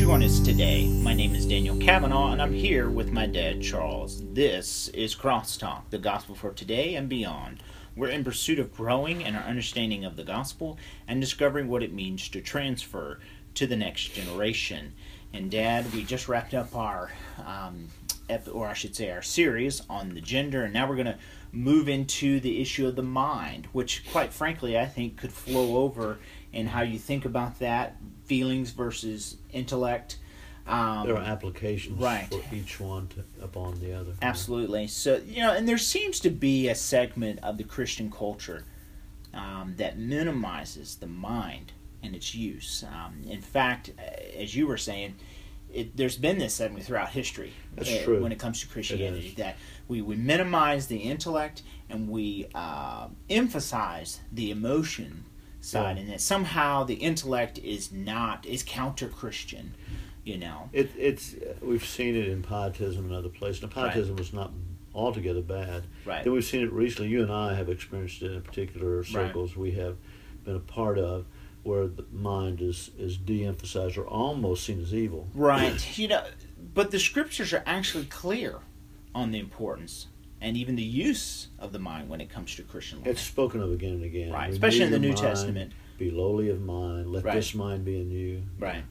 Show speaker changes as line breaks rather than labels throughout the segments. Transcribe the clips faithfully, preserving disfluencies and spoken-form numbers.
join us today. My name is Daniel Cavanaugh, and I'm here with my dad, Charles. This is Crosstalk, the gospel for today and beyond. We're in pursuit of growing in our understanding of the gospel and discovering what it means to transfer to the next generation. And Dad, we just wrapped up our, um, ep- or I should say our series on the gender, and now we're going to move into the issue of the mind, which quite frankly I think could flow over in how you think about that, feelings versus intellect.
Um, there are applications
right.
for each one to, upon the other.
Absolutely. So, you know, and there seems to be a segment of the Christian culture um, that minimizes the mind and its use. Um, in fact, as you were saying, it, there's been this segment throughout history.
That's
uh,
true.
When it comes to Christianity, that we, we minimize the intellect and we uh, emphasize the emotion side, yeah. and that somehow the intellect is not, is counter-Christian. You know,
it, it's we've seen it in pietism and other places. Now, pietism
right.
was not altogether bad.
Right.
Then we've seen it recently. You and I have experienced it in particular circles right. we have been a part of, where the mind is is de-emphasized or almost seen as evil.
Right. You know, but the scriptures are actually clear on the importance and even the use of the mind when it comes to Christian life.
It's spoken of again and again.
Right.
Renew
Especially in the New
mind,
Testament.
Be lowly of mind. Let
right.
this mind be in you.
Right.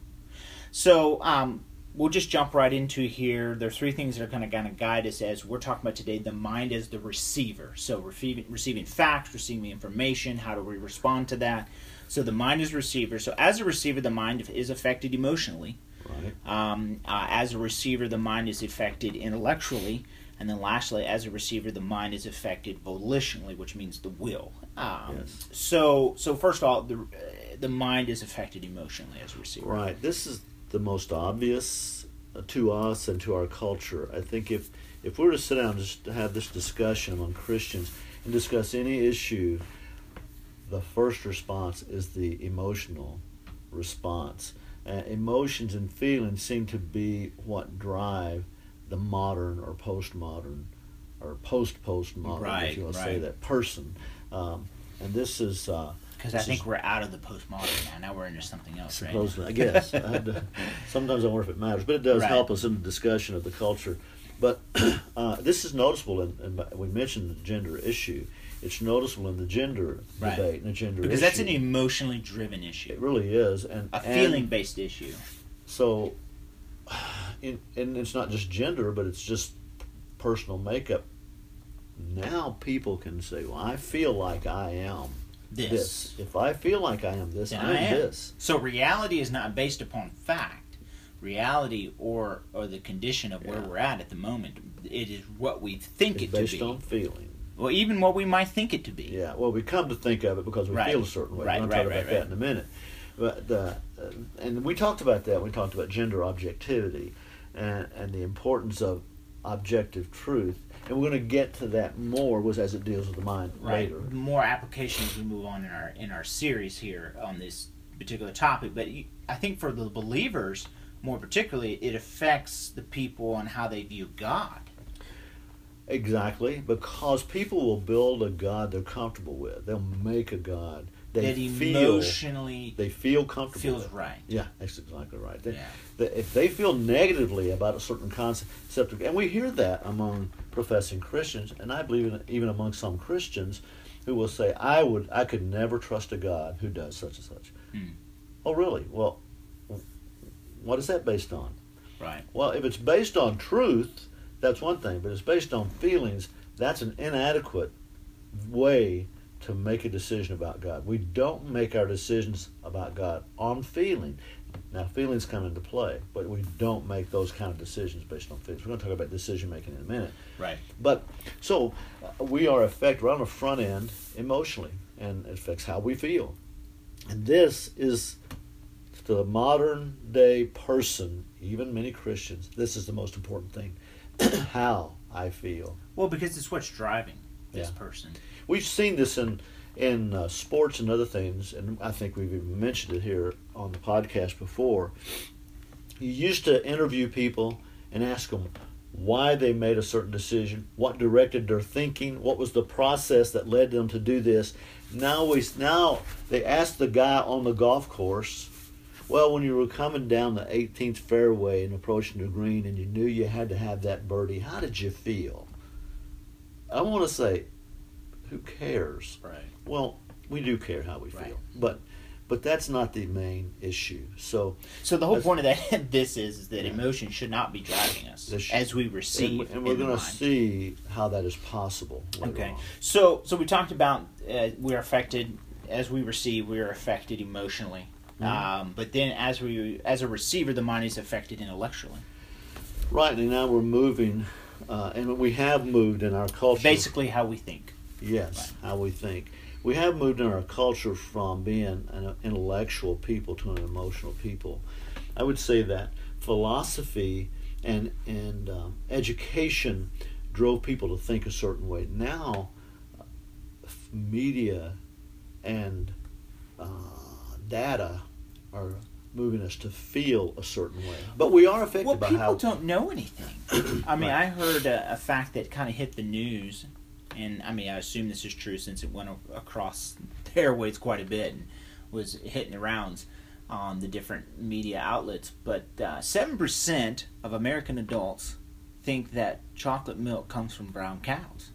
So um, we'll just jump right into here. There are three things that are going to kind of guide us as we're talking about today. The mind as the receiver. So receiving, receiving facts, receiving information, how do we respond to that? So the mind is receiver. So as a receiver, the mind is affected emotionally.
Right.
Um, uh, as a receiver, the mind is affected intellectually. And then lastly, as a receiver, the mind is affected volitionally, which means the will. Um,
yes.
So so first of all, the, uh, the mind is affected emotionally as a receiver.
Right. This is the most obvious to us and to our culture. I think if if we were to sit down and just to have this discussion among Christians and discuss any issue, the first response is the emotional response. Uh, emotions and feelings seem to be what drive the modern or postmodern or post-postmodern,
right,
if you want to
right.
say that, person. Um, and this is... Uh,
Because I think is, we're out of the postmodern now. Now we're into something else,
supposedly,
right?
I guess. I had to, sometimes I wonder if it matters, but it does
right.
help us in the discussion of the culture. But uh, this is noticeable, in, in, we mentioned the gender issue. It's noticeable in the gender
right.
debate and the gender
because
issue.
Because that's an emotionally driven issue.
It really is. and
A feeling-based issue.
So, in, and it's not just gender, but it's just personal makeup. Now people can say, well, I feel like I am
This.
this. If I feel like I am this,
then
I'm
I am.
this.
So reality is not based upon fact. Reality or or the condition of where
yeah.
we're at at the moment. It is what we think
it's
it to be.
Based on feeling.
Well, even what we might think it to be.
Yeah. Well, we come to think of it because we
right.
feel a certain way.
Right.
We'll
right.
talk
Right.
about
right.
that in a minute. But uh, and we talked about that. We talked about gender objectivity and and the importance of objective truth. And we're going to get to that more was as it deals with the mind
right.
later.
More applications as we move on in our in our series here on this particular topic. But you, I think for the believers, more particularly, it affects the people on how they view God.
Exactly, because people will build a God they're comfortable with. They'll make a God they
that
feel
emotionally
they feel comfortable
feels
with.
right.
Yeah, that's exactly right. They,
yeah.
they, if they feel negatively about a certain concept, and we hear that among professing Christians, and I believe in, even among some Christians who will say, "I would, I could never trust a God who does such and such."
Hmm.
Oh, really? Well, what is that based on?
Right.
Well, if it's based on truth, that's one thing, but it's based on feelings. That's an inadequate way to make a decision about God. We don't make our decisions about God on feeling. Now, feelings come into play, but we don't make those kind of decisions based on feelings. We're going to talk about decision making in a minute.
Right.
But so uh, we are affected right on the front end emotionally, and it affects how we feel. And this is to the modern day person, even many Christians, this is the most important thing. How I feel.
Well, because it's what's driving this
yeah.
person.
We've seen this in in uh, sports and other things, and I think we've even mentioned it here on the podcast before. You used to interview people and ask them why they made a certain decision, what directed their thinking, what was the process that led them to do this. Now we now they ask the guy on the golf course Well, when you were coming down the eighteenth fairway and approaching the green and you knew you had to have that birdie, how did you feel? I want to say, who cares?
Right.
Well, we do care how we feel,
Right.
but but that's not the main issue. So,
So the whole point of that this is, is that
Yeah.
emotion should not be driving us
This-
as we receive.
and, and we're
in the
going to
mind.
see how that is possible later
Okay.
on.
So so we talked about uh, we're affected as we receive. We are affected emotionally.
Mhm.
Um, but then as we as a receiver, the mind is affected intellectually.
Right, and now we're moving, uh, and we have moved in our culture.
Basically, how we think.
Yes, how we think. We have moved in our culture from being an intellectual people to an emotional people. I would say that philosophy and and um, education drove people to think a certain way. Now, uh, media and uh, data are moving us to feel a certain way. But we are affected
Well,
by
people
how.
don't know anything. I mean,
Right.
I heard a, a fact that kind of hit the news, and I mean, I assume this is true since it went a- across the airways quite a bit and was hitting the rounds on the different media outlets. But uh, seven percent of American adults think that chocolate milk comes from brown cows.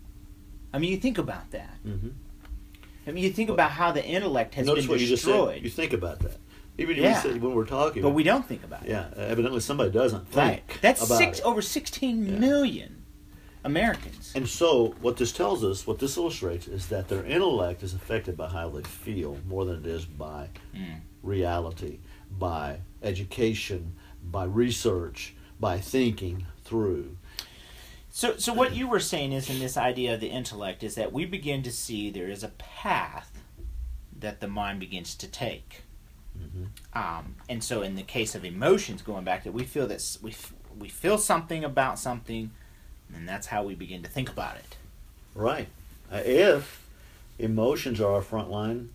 I mean, you think about that.
Mhm.
I mean, you think about how the intellect has
Notice
been
what you just said.
destroyed,
You think about that. Even
Yeah.
when, we say, when we're talking.
but we don't think about it.
Yeah, evidently somebody doesn't
Right.
think
That's
about
six
it.
over sixteen
Yeah.
million Americans.
And so, what this tells us, what this illustrates, is that their intellect is affected by how they feel more than it is by
Mm.
reality, by education, by research, by thinking through.
So, so what you were saying is, in this idea of the intellect, is that we begin to see there is a path that the mind begins to take.
Mm-hmm.
Um, and so, in the case of emotions, going back to, we feel that s- we f- we feel something about something, and that's how we begin to think about it.
Right. Uh, if emotions are our front line,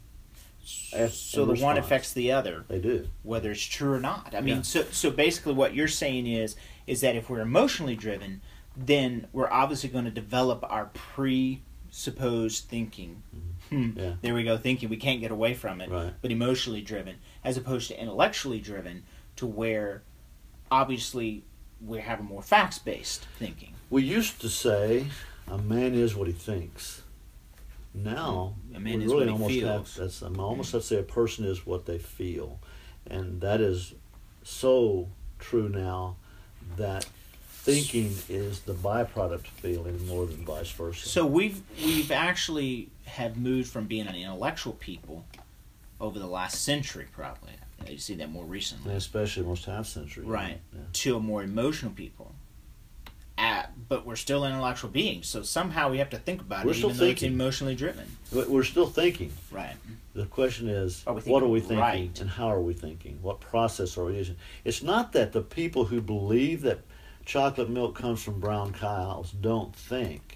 F-
So
in
the one
response.
affects the other,
they do.
whether it's true or not. I mean,
Yeah.
so so basically, what you're saying is is that if we're emotionally driven, then we're obviously going to develop our presupposed thinking. Hmm,
Yeah.
There we go, thinking. We can't get away from it.
Right.
But emotionally driven, as opposed to intellectually driven, to where obviously we have a more facts based thinking.
We used to say, a man is what he thinks. Now,
A man
we
is
really
what he
almost
feels.
have, that's, I'm almost have to say a person is what they feel. And that is so true now that thinking is the byproduct of feeling more than vice versa.
So we've we've actually have moved from being an intellectual people over the last century, probably. You see that more recently.
And especially most half century.
Right.
Yeah.
To a more emotional people. Uh, but we're still intellectual beings, so somehow we have to think about
We're
it,
still
even though it's
thinking.
emotionally driven.
But we're still thinking.
Right.
The question is,
Are we
what are
thinking
we thinking
right?
and how are we thinking? What process are we using? It's not that the people who believe that chocolate milk comes from brown cows don't think.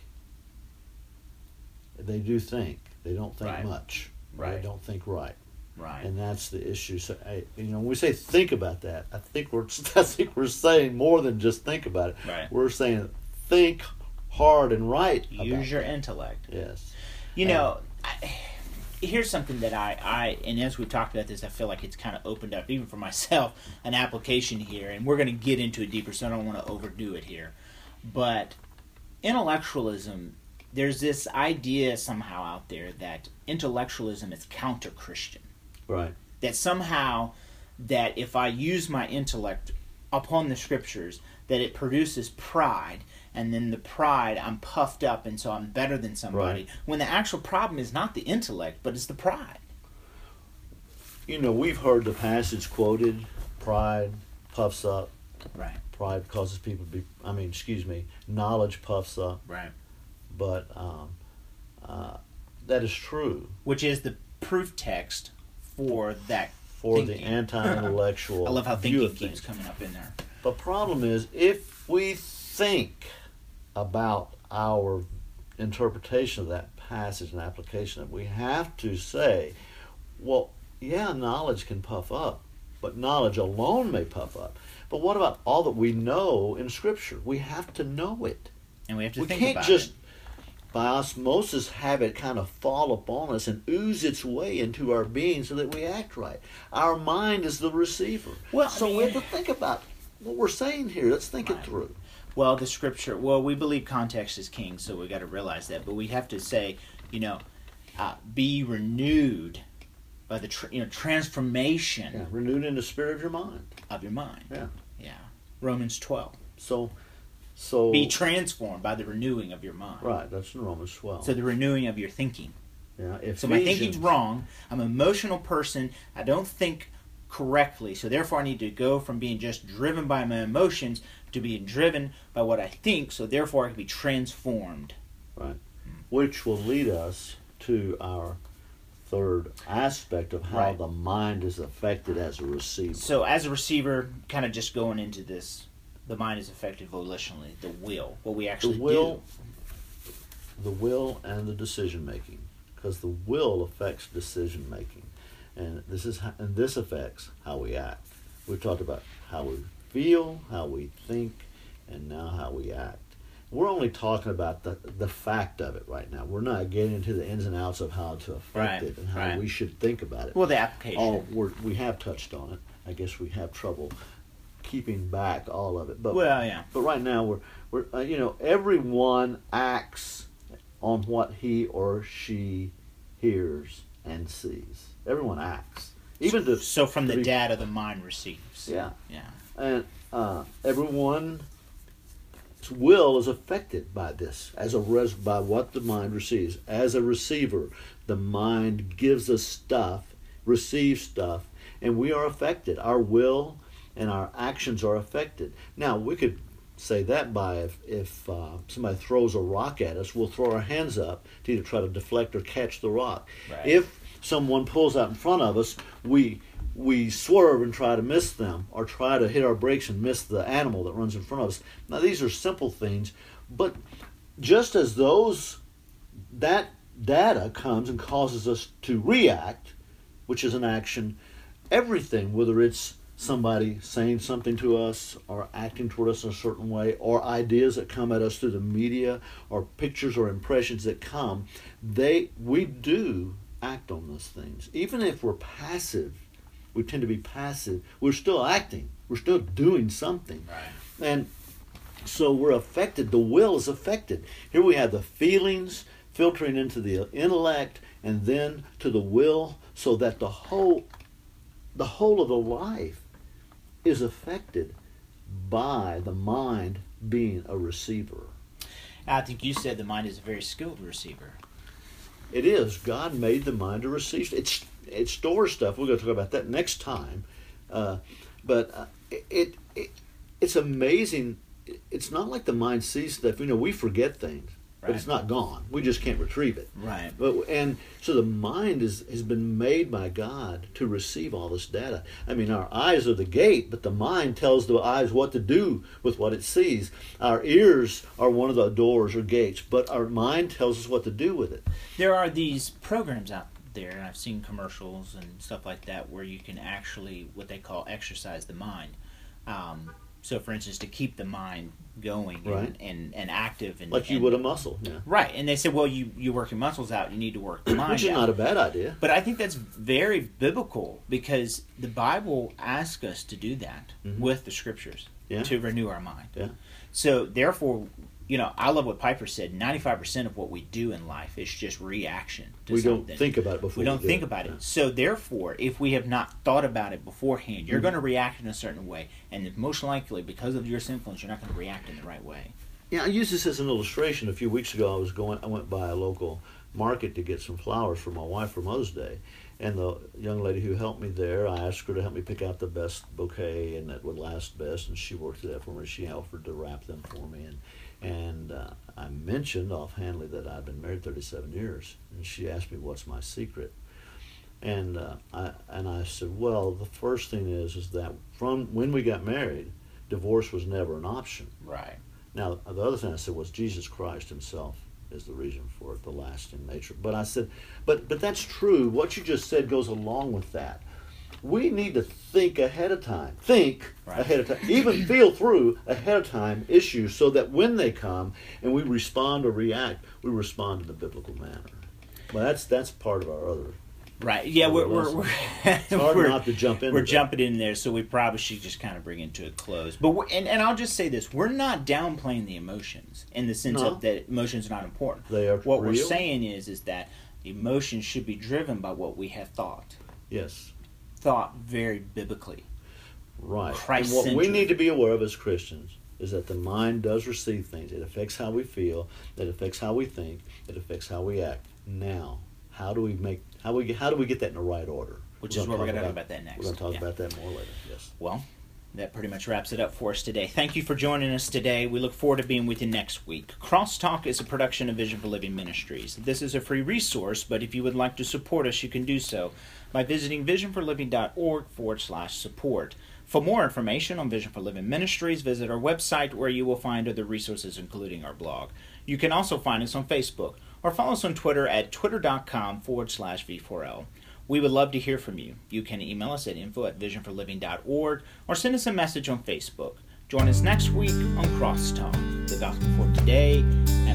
They do think. They don't think
Right.
much.
Right.
They don't think right.
Right.
And that's the issue. So, I, you know, when we say think about that, I think we're I think we're saying more than just think about it.
Right.
We're saying think hard and right. about
Use your
that.
intellect.
Yes.
You know, I, here's something that I, I, and as we've talked about this, I feel like it's kind of opened up, even for myself, an application here, and we're going to get into it deeper, so I don't want to overdo it here. But intellectualism, there's this idea somehow out there that intellectualism is counter-Christian.
Right.
That somehow, that if I use my intellect upon the scriptures, that it produces pride, and then the pride, I'm puffed up, and so I'm better than somebody.
Right.
When the actual problem is not the intellect, but it's the pride.
You know, we've heard the passage quoted, pride puffs up,
Right.
pride causes people to be, I mean, excuse me, knowledge puffs up,
Right.
but um, uh, that is true
Which is the proof text for that
for
thinking.
the anti-intellectual
I love how
view
thinking
of
keeps
things.
coming up in there.
The problem is, if we think about our interpretation of that passage and application, that we have to say, well, yeah, knowledge can puff up, but knowledge alone may puff up. But what about all that we know in Scripture? We have to know it.
And we have to
We
think
can't
about
just
it.
by osmosis have it kind of fall upon us and ooze its way into our being so that we act right. Our mind is the receiver.
Well,
so
I mean,
we have to think about what we're saying here. Let's think
right.
it through.
Well, the scripture, well, we believe context is king, so we got to realize that. But we have to say, you know, uh, be renewed by the tra- you know transformation
Yeah, renewed in the spirit of your mind.
of your mind.
Yeah.
Yeah. Romans twelve.
So, so
Be transformed by the renewing of your mind.
right. That's in Romans twelve.
So the renewing of your thinking.
yeah. Ephesians,
So my thinking's wrong. I'm an emotional person. I don't think correctly. So therefore I need to go from being just driven by my emotions to being driven by what I think. So therefore I can be transformed.
Right. Which will lead us to our third aspect of how
Right.
the mind is affected as a receiver.
So as a receiver, kind of just going into this, the mind is affected volitionally. The will, what we actually
the will,
do.
the will, and the decision making, because the will affects decision making, and this is how, and this affects how we act. We talked about how we feel, how we think, and now how we act. We're only talking about the the fact of it right now. We're not getting into the ins and outs of how to affect
Right,
it and how
right.
we should think about it.
Well, the application.
Oh, we're, we have touched on it. I guess we have trouble keeping back all of it. But
Well, yeah.
But right now we're we're uh, you know, everyone acts on what he or she hears and sees. Everyone acts, even to
So from
to
the
be-
data the mind receives.
Yeah,
Yeah.
and uh, everyone's will is affected by this as a res- by what the mind receives. As a receiver, the mind gives us stuff, receives stuff, and we are affected. Our will and our actions are affected. Now, we could say that by if, if uh, somebody throws a rock at us, we'll throw our hands up to either try to deflect or catch the rock.
Right.
If someone pulls out in front of us, we we swerve and try to miss them, or try to hit our brakes and miss the animal that runs in front of us. Now, these are simple things, but just as those, that data comes and causes us to react, which is an action, everything, whether it's somebody saying something to us or acting toward us in a certain way, or ideas that come at us through the media, or pictures or impressions that come, they we do act on those things. Even if we're passive, we tend to be passive, we're still acting. We're still doing something.
Right.
And so we're affected. The will is affected. Here we have the feelings filtering into the intellect and then to the will, so that the whole the whole of the life is affected by the mind being a receiver.
I think you said the mind is a very skilled receiver.
It is. God made the mind to receive. It's it stores stuff. We're going to talk about that next time. Uh, but uh, it, it it's amazing. It's not like the mind sees stuff. You know, we forget things, but it's
Right.
not gone. We just can't retrieve it.
Right.
But and so the mind is has been made by God to receive all this data. I mean, our eyes are the gate, but the mind tells the eyes what to do with what it sees. Our ears are one of the doors or gates, but our mind tells us what to do with it.
There are these programs out there, and I've seen commercials and stuff like that, where you can actually, what they call, exercise the mind. Um, so, for instance, to keep the mind going and,
Right.
and, and active. And,
Like you
and-
would a muscle, yeah.
Right. And they said, well, you, you work your muscles out, you need to work the mind
Which is
out.
not a bad idea.
But I think that's very biblical, because the Bible asks us to do that
Mhm.
with the scriptures,
Yeah.
to renew our mind.
Yeah.
So, therefore, you know, I love what Piper said. ninety-five percent of what we do in life is just reaction to
We
something.
don't think about it before
We don't
do
think
it.
about it.
Yeah.
So, therefore, if we have not thought about it beforehand, you're
Mhm.
going to react in a certain way. And most likely, because of your sinfulness, you're not going to react in the right way.
Yeah, I used this as an illustration. A few weeks ago, I was going. I went by a local market to get some flowers for my wife for Mother's Day, and the young lady who helped me there, I asked her to help me pick out the best bouquet and that would last best, and she worked that for me. She offered to wrap them for me, and and uh, I mentioned offhandedly that I'd been married thirty-seven years, and she asked me what's my secret, and uh, I and I said, well, the first thing is is that from when we got married, divorce was never an option.
Right.
Now, the other thing I said was Jesus Christ himself is the reason for it, the lasting nature. But I said, but but that's true. What you just said goes along with that. we need to think ahead of time. Think
Right.
ahead of time. Even feel through ahead of time issues so that when they come and we respond or react, we respond in the biblical manner. Well, that's that's part of our other.
Right. Yeah, we're we're, we're,
It's hard
we're
not to jump into
We're
that.
jumping in there, so we probably should just kind of bring it to a close. But we're, and and I'll just say this: we're not downplaying the emotions in the sense
No.
of that emotions are not important.
They are
What we're
real.
saying is is that emotions should be driven by what we have thought,
Yes.
thought very biblically.
Right.
Christ
And what we
centered.
need to be aware of as Christians is that the mind does receive things. It affects how we feel. It affects how we think. It affects how we act. Now, how do we make how we how do we get that in the right order?
Which
We're
is what we're
talk
going to talk about that next.
We're going to talk
Yeah.
about that more later. Yes.
Well, that pretty much wraps it up for us today. Thank you for joining us today. We look forward to being with you next week. Crosstalk is a production of Vision for Living Ministries. This is a free resource, but if you would like to support us, you can do so by visiting visionforliving.org forward slash support. For more information on Vision for Living Ministries, visit our website where you will find other resources, including our blog. You can also find us on Facebook or follow us on Twitter at twitter.com forward slash V4L. We would love to hear from you. You can email us at info at visionforliving.org or send us a message on Facebook. Join us next week on Crosstalk, the gospel for today